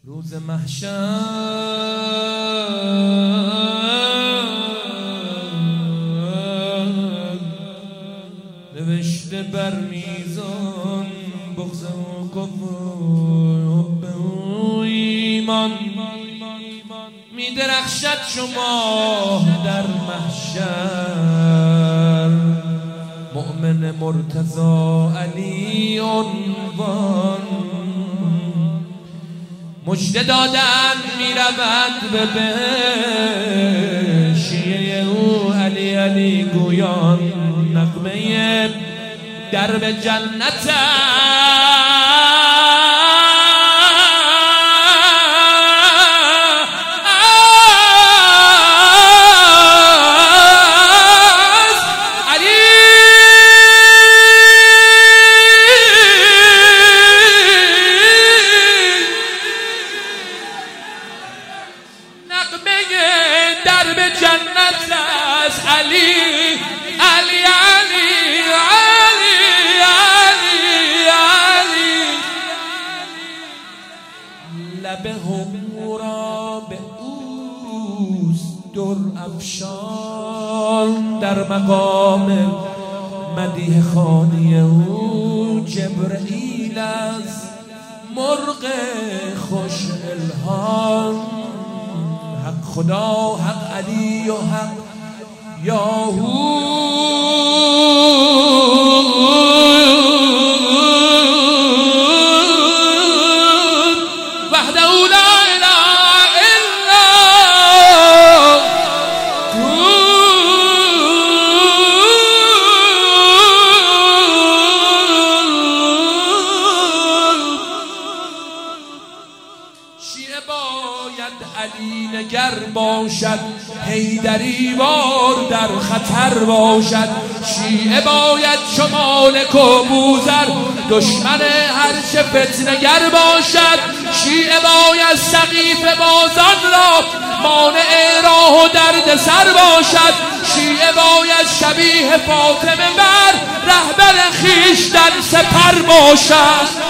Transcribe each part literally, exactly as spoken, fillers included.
روز محشر نوشته بر میزان بغض و کفر و ایمان می درخشد شما در محشر. مؤمن مرتضی علی عنوان مژده دادن می رود به به شیعه او علی علی گویان نغمه درب جنت درب جنت است. علی علی علی علی علی علی لب همورا به اوست در افشان در مقام مدیح خانی او جبرئیل از مرغ خوش الهام. حق خدا حق علی و حق یاهو وحده لا اله الا هو. شیعه باید علی نگر باشد، حیدری وار در خطر باشد. شیعه باید چو مالک و بوذر دشمن هرچه فتنگر باشد. شیعه باید سقیف بازان را مانع راه و درد سر باشد. شیعه باید شبیه فاطمه بر رهبر خویشتن سپر باشد.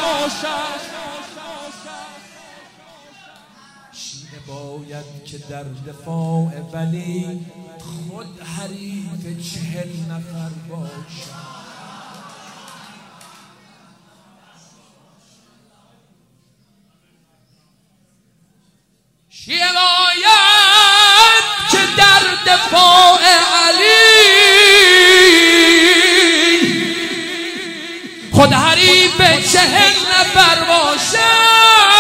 باید که در دفاع ولی خود حریف چهل نفر باشد. شیعه باید که در دفاع علی خود حریف چهل نفر باشد.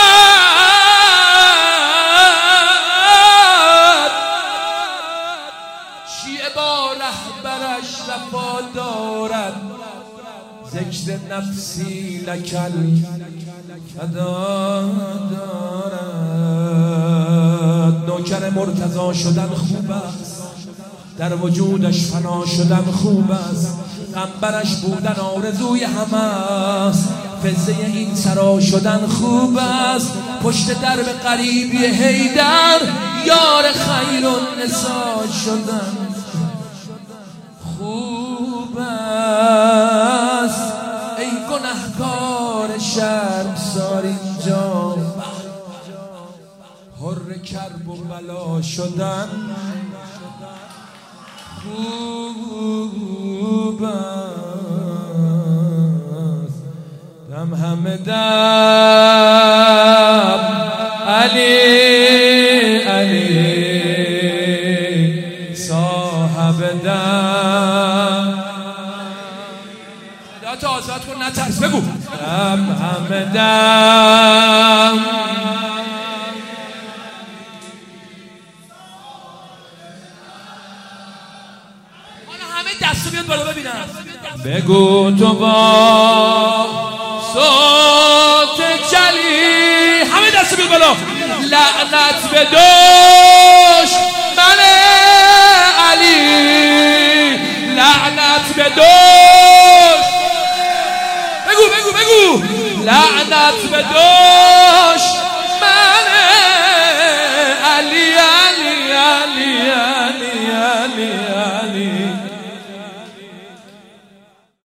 رهبرش وفا دارد ذکر نفسی لکل فدا دارد. نوکر مرتضی شدن خوب است، در وجودش فنا شدن خوب است. قنبرش بودن آرزوی همه است، فزه این سرا شدن خوب است. پشت درب قریبی حیدر یار خیر النساء شدن خوب است. ای گنهکار شرمسار اینجا حر کرب و بلا شدن خوب است. دم همه دم علی علی صاحب دم تو آزاد کن نترس بگو. دم همه دم حالا همه دستو بیاد بالا ببینم. بگو تو با صوت جلی همه دستو بیاد بالا. لعنت به دوش من علی، لعنت به دوش بگو بگو بگو لعنت به دوش